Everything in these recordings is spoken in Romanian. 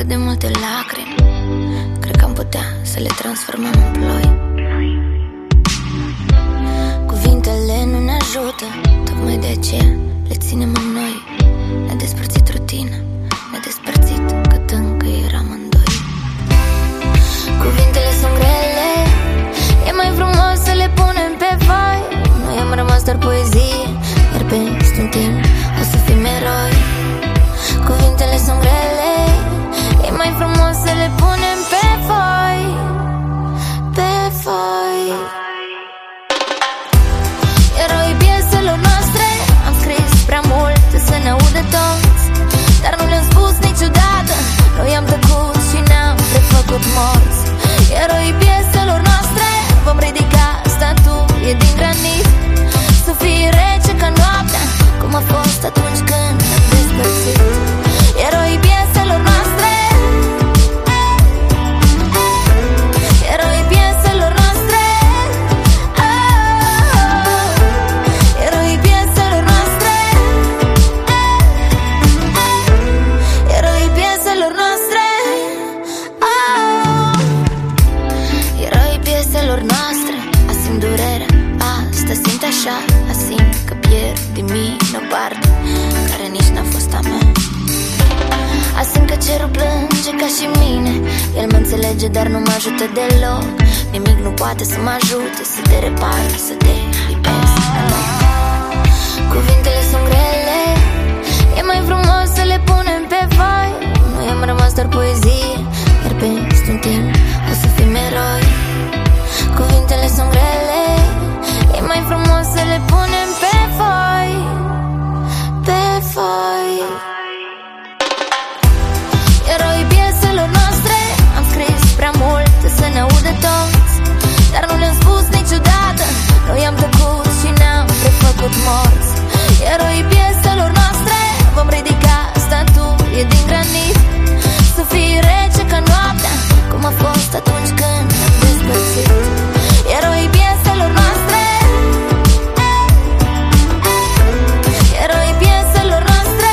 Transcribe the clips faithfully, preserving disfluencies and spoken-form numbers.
de multe lacrimi, cred că am putea să le transformăm în ploi. Cuvintele nu ne ajută, tocmai de aceea le ținem în noi. Ne-a despărțit rutina, ne-a despărțit cât încă eram în doi. Cuvintele sunt grele, e mai frumos să le punem pe vai. Noi am rămas doar poezie, iar peste un timp o să fim eroi. Cuvintele sunt grele, e mai frumos să le punem pe foi, pe foi. Eroi pieselor noastre, am scris prea multe să ne audă toți, dar nu le-am spus niciodată. Noi am tăcut și ne-am prefăcut morți. Eroi pieselor noastre, vom ridica statuie din granit, să fie rece ca noaptea, cum a fost atunci când ne-am despărțit. Eroi pieselor noastre, eroi pieselor noastre, oh, eroi pieselor noastre, eroi pieselor noastre, oh, eroi pieselor noastre. Asimt durerea, asta simt așa, asimt că pierd din mine o parte care nici n-a fost a mea. Asimt că cerul plânge ca și mine, el mă înțelege, dar nu mă ajută deloc. Nimic nu poate să mă ajute să te repar, să te lipesc. Cuvintele sunt grele, e mai frumos să le punem pe vai. Noi am rămas doar poezie, iar peste un timp o să fim eroi. Cuvintele sunt grele, e mai frumos să le punem pe foi, pe foi. Eroi pieselor noastre, am scris prea multe să ne audă toți, dar nu le-am spus niciodată. Noi am tăcut și ne-am prefăcut morți. Eroi pieselor noastre, vom ridica statuie din granit, să fie rece ca noaptea, cum a fost atunci când ne-am despărțit. Eroi pieselor noastre, eroi pieselor noastre,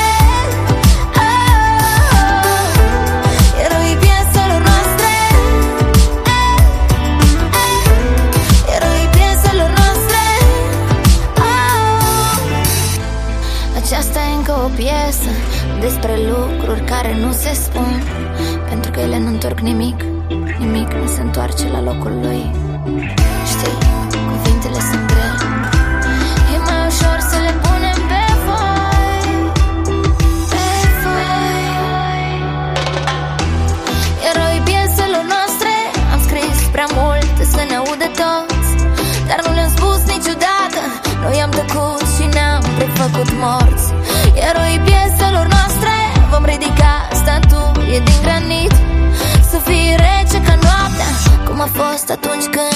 oh, eroi pieselor noastre, eroi pieselor noastre, oh. Aceasta e încă o piesă despre lucruri care nu se spun, pentru că ele nu întorc nimic, nimic nu se întoarce la locul lui. Știi, cuvintele sunt grele, e mai ușor să le punem pe foi, pe foi. Eroi pieselor noastre, am scris prea multe să ne audă toți, dar nu le-am spus niciodată. Noi am tăcut și ne-am prefăcut morți. Eroi pieselor noastre, vom ridica statuie din granit, să fie rece ca noaptea, cum a fost atunci când